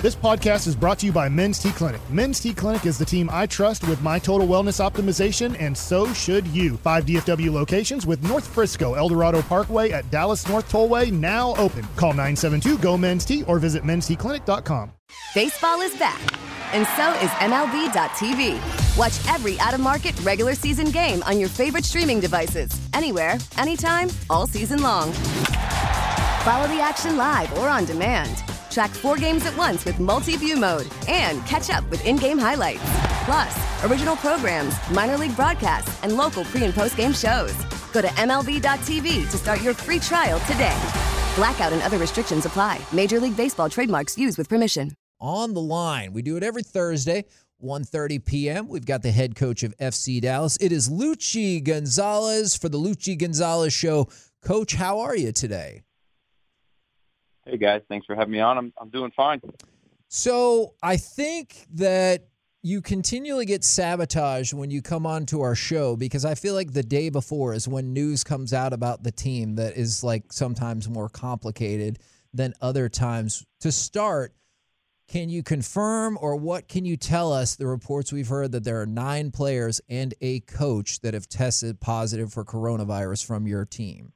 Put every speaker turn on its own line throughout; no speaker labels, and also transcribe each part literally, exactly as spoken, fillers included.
This podcast is brought to you by Men's T Clinic. Men's T Clinic is the team I trust with my total wellness optimization, and so should you. Five D F W locations with North Frisco, El Dorado Parkway at Dallas North Tollway now open. Call nine seven two, G O, Men's T or visit men's t clinic dot com.
Baseball is back, and so is M L B dot T V. Watch every out-of-market regular season game on your favorite streaming devices, anywhere, anytime, all season long. Follow the action live or on demand. Track four games at once with multi-view mode and catch up with in-game highlights. Plus, original programs, minor league broadcasts, and local pre- and post-game shows. Go to M L B dot T V to start your free trial today. Blackout and other restrictions apply. Major League Baseball trademarks used with permission.
On the line. We do it every Thursday, one thirty p.m. We've got the head coach of F C Dallas. It is Luchi Gonzalez for the Luchi Gonzalez Show. Coach, how are you today?
Hey, guys. Thanks for having me on. I'm I'm doing fine.
So I think that you continually get sabotaged when you come on to our show because I feel like the day before is when news comes out about the team that is like sometimes more complicated than other times. To start, can you confirm or what can you tell us the reports we've heard that there are nine players and a coach that have tested positive for coronavirus from your team?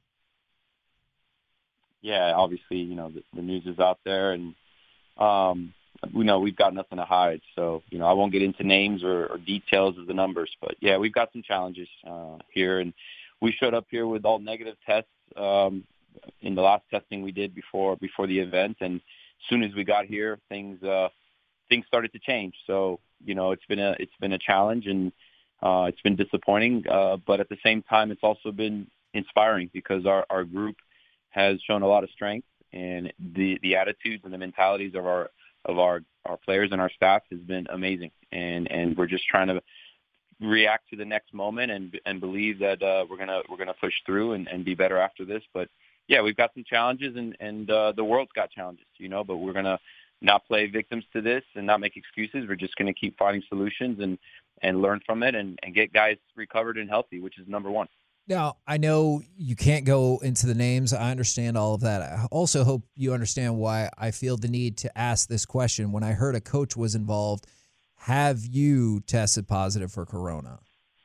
Yeah, obviously, you know, the, the news is out there, and um, we know we've got nothing to hide. So, you know, I won't get into names or, or details of the numbers, but yeah, we've got some challenges uh, here, and we showed up here with all negative tests um, in the last testing we did before before the event, and as soon as we got here, things uh, things started to change. So, you know, it's been a it's been a challenge, and uh, it's been disappointing, uh, but at the same time, it's also been inspiring because our, our group has shown a lot of strength, and the, the attitudes and the mentalities of our of our, our players and our staff has been amazing. And, and we're just trying to react to the next moment and and believe that uh, we're gonna we're gonna push through and, and be better after this. But yeah, we've got some challenges, and and uh, the world's got challenges, you know. But we're gonna not play victims to this and not make excuses. We're just gonna keep finding solutions and and learn from it and, and get guys recovered and healthy, which is number one.
Now, I know you can't go into the names. I understand all of that. I also hope you understand why I feel the need to ask this question. When I heard a coach was involved, have you tested positive for corona?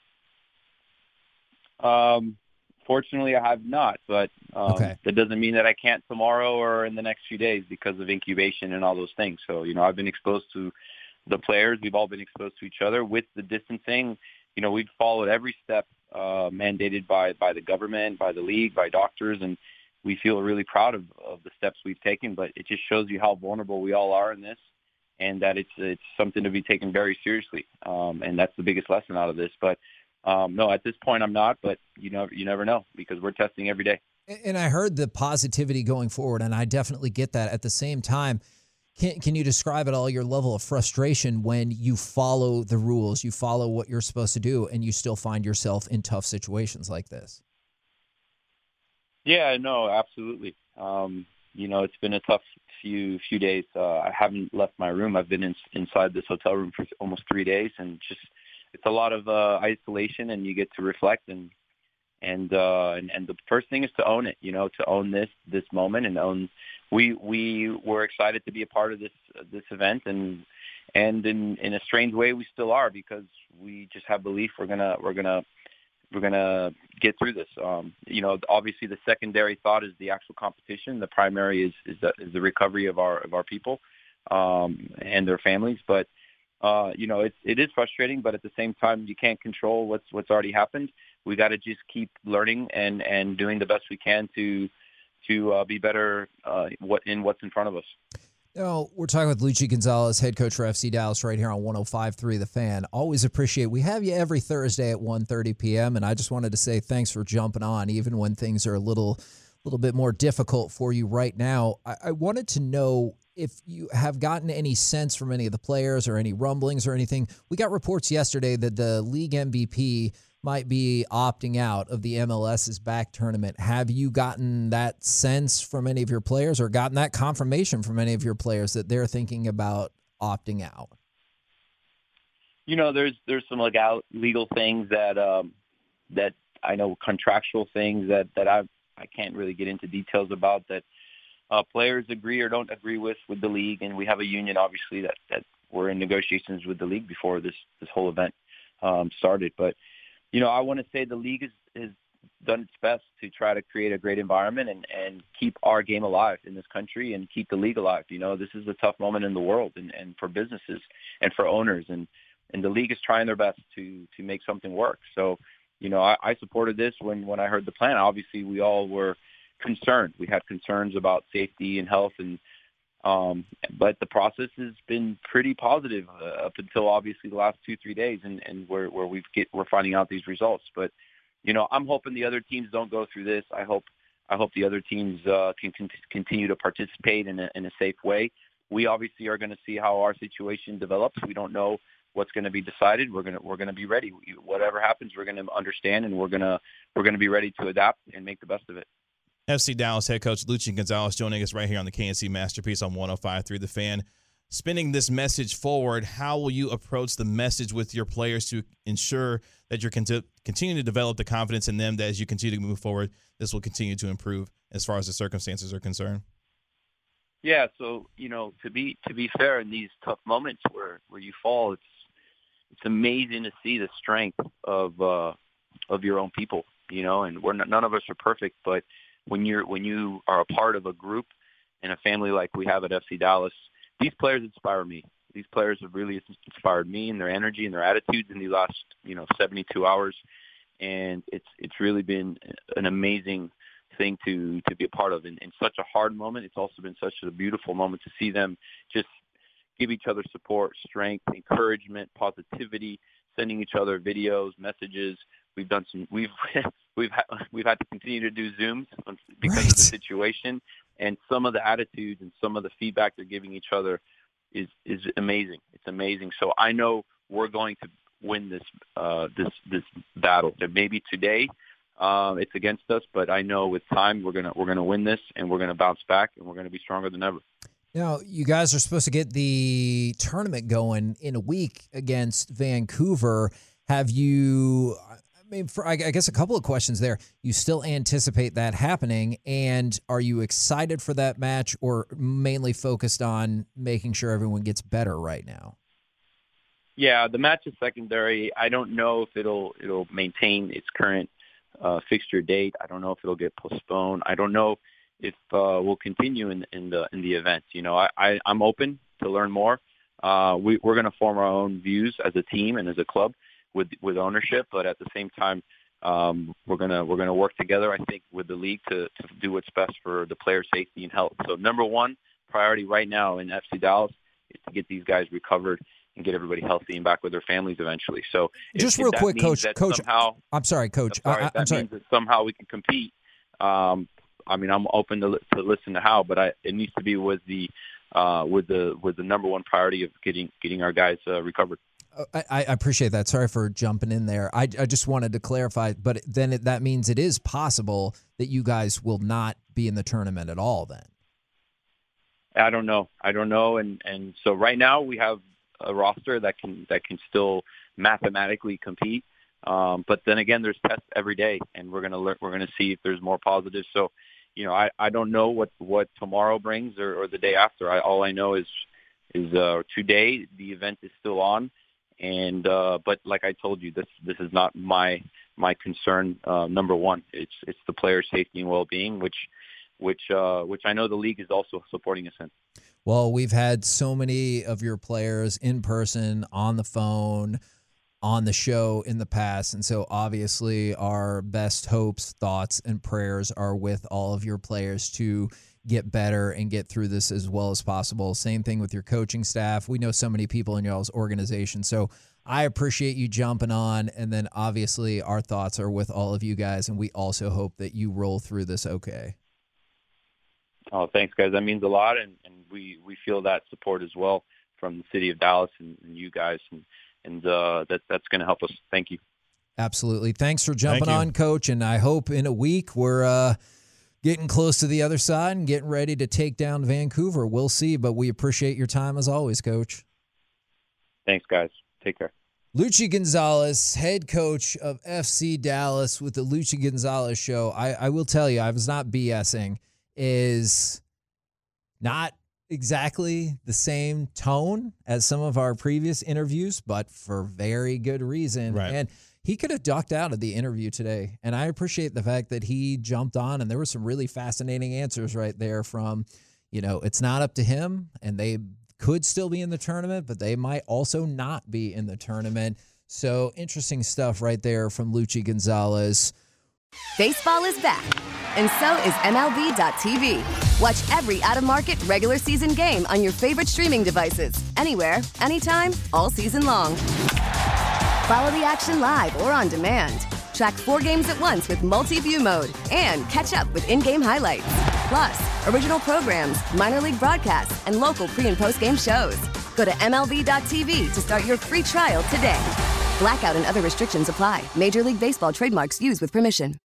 Um, fortunately, I have not, but um,
okay.
That doesn't mean that I can't tomorrow or in the next few days because of incubation and all those things. So, you know, I've been exposed to the players. We've all been exposed to each other with the distancing. You know, we've followed every step uh, mandated by, by the government, by the league, by doctors, and we feel really proud of, of the steps we've taken. But it just shows you how vulnerable we all are in this, and that it's it's something to be taken very seriously. Um, and that's the biggest lesson out of this. But um, no, at this point, I'm not. But you know, you never know because we're testing every day.
And I heard the positivity going forward, and I definitely get that. At the same time, Can can you describe at all your level of frustration when you follow the rules, you follow what you're supposed to do, and you still find yourself in tough situations like this?
Yeah, no, absolutely. Um, you know, it's been a tough few few days. Uh, I haven't left my room. I've been in, inside this hotel room for almost three days, and just it's a lot of uh, isolation, and you get to reflect and and uh, and and the first thing is to own it. You know, to own this this moment and own. We we were excited to be a part of this uh, this event, and and in, in a strange way we still are because we just have belief we're gonna we're gonna we're gonna get through this. Um, you know, obviously the secondary thought is the actual competition. The primary is is the, is the recovery of our of our people um, and their families. But uh, you know, it's it is frustrating, but at the same time you can't control what's what's already happened. We got to just keep learning and and doing the best we can to. to uh, be better uh, what in what's in front of us.
Now, we're talking with Luchi Gonzalez, head coach for F C Dallas, right here on one oh five point three The Fan. Always appreciate we have you every Thursday at one thirty p.m., and I just wanted to say thanks for jumping on, even when things are a little little bit more difficult for you right now. I, I wanted to know if you have gotten any sense from any of the players or any rumblings or anything. We got reports yesterday that the league M V P might be opting out of the M L S's back tournament. Have you gotten that sense from any of your players or gotten that confirmation from any of your players that they're thinking about opting out?
You know, there's there's some legal legal things that um, that I know, contractual things that that I I can't really get into details about that uh, players agree or don't agree with with the league, and we have a union, obviously, that that we're in negotiations with the league before this this whole event um, started. But you know, I want to say the league has, has done its best to try to create a great environment and, and keep our game alive in this country and keep the league alive. You know, this is a tough moment in the world and, and for businesses and for owners, and, and the league is trying their best to to make something work. So, you know, I, I supported this when, when I heard the plan. Obviously, we all were concerned. We had concerns about safety and health, and um, but the process has been pretty positive uh, up until obviously the last two, three days, and, and where, where we've get, we're finding out these results. But you know, I'm hoping the other teams don't go through this. I hope I hope the other teams uh, can con- continue to participate in a, in a safe way. We obviously are going to see how our situation develops. We don't know what's going to be decided. We're going to we're going to be ready. Whatever happens, we're going to understand, and we're going to we're going to be ready to adapt and make the best of it.
F C Dallas head coach Luchi Gonzalez joining us right here on the K N C Masterpiece on one oh five point three The Fan. Spinning this message forward, how will you approach the message with your players to ensure that you're cont- continuing to develop the confidence in them that as you continue to move forward, this will continue to improve as far as the circumstances are concerned?
Yeah, so, you know, to be to be fair, in these tough moments where, where you fall, it's it's amazing to see the strength of uh, of your own people, you know, and we're not, none of us are perfect, but when you're when you are a part of a group and a family like we have at F C Dallas, these players inspire me. These players have really inspired me and their energy and their attitudes in the last, you know, seventy-two hours. And it's it's really been an amazing thing to, to be a part of. In, in such a hard moment, it's also been such a beautiful moment to see them just give each other support, strength, encouragement, positivity, sending each other videos, messages. We've done some. We've we've ha- we've had to continue to do Zooms because right. of the situation, and some of the attitudes and some of the feedback they're giving each other is is amazing. It's amazing. So I know we're going to win this uh, this this battle. That maybe today uh, it's against us, but I know with time we're gonna we're gonna win this, and we're gonna bounce back, and we're gonna be stronger than ever.
Now, you guys are supposed to get the tournament going in a week against Vancouver. Have you? I mean, for, I guess a couple of questions there. You still anticipate that happening, and are you excited for that match, or mainly focused on making sure everyone gets better right now?
Yeah, the match is secondary. I don't know if it'll it'll maintain its current uh, fixture date. I don't know if it'll get postponed. I don't know if uh, we'll continue in in the in the event. You know, I, I I'm open to learn more. Uh, we, we're going to form our own views as a team and as a club with with ownership, but at the same time, um, we're gonna we're gonna work together, I think, with the league to, to do what's best for the player safety and health. So number one priority right now in F C Dallas is to get these guys recovered and get everybody healthy and back with their families eventually. So
just
if,
real
if
quick, Coach. Coach,
somehow,
I'm sorry, Coach.
I'm sorry,
I,
if that
I'm sorry.
means that somehow we can compete. Um, I mean, I'm open to to listen to how, but I, it needs to be with the uh, with the with the number one priority of getting getting our guys uh, recovered.
I, I appreciate that. Sorry for jumping in there. I, I just wanted to clarify, but then it, that means it is possible that you guys will not be in the tournament at all then.
I don't know. I don't know. And, and so right now we have a roster that can that can still mathematically compete. Um, but then again, there's tests every day, and we're gonna learn, we're gonna see if there's more positives. So, you know, I, I don't know what, what tomorrow brings or, or the day after. I, all I know is is uh, today the event is still on. And uh, but like I told you, this this is not my my concern. Uh, number one, it's it's the player safety and well-being, which which uh, which I know the league is also supporting us in.
Well, we've had so many of your players in person, on the phone, on the show in the past, and so obviously our best hopes, thoughts, and prayers are with all of your players to get better and get through this as well as possible. Same thing with your coaching staff. We know so many people in y'all's organization, so I appreciate you jumping on, and then obviously our thoughts are with all of you guys, and we also hope that you roll through this okay.
Oh, thanks, guys. That means a lot, and, and we, we feel that support as well from the city of Dallas and, and you guys, and, and uh, that that's going to help us. Thank you.
Absolutely. Thanks for jumping
Thank you.
on, Coach, and I hope in a week we're uh, – getting close to the other side and getting ready to take down Vancouver. We'll see, but we appreciate your time as always, Coach.
Thanks, guys. Take care.
Luchi Gonzalez, head coach of F C Dallas with the Luchi Gonzalez Show. I, I will tell you, I was not BSing, is Not exactly the same tone as some of our previous interviews, but for very good reason.
Right.
And he could have ducked out of the interview today. And I appreciate the fact that he jumped on, and there were some really fascinating answers right there from, you know, it's not up to him, and they could still be in the tournament, but they might also not be in the tournament. So interesting stuff right there from Luchi Gonzalez.
Baseball is back, and so is M L B dot T V. Watch every out-of-market regular season game on your favorite streaming devices, anywhere, anytime, all season long. Follow the action live or on demand. Track four games at once with multi-view mode and catch up with in-game highlights. Plus, original programs, minor league broadcasts, and local pre- and post-game shows. Go to M L B dot T V to start your free trial today. Blackout and other restrictions apply. Major League Baseball trademarks used with permission.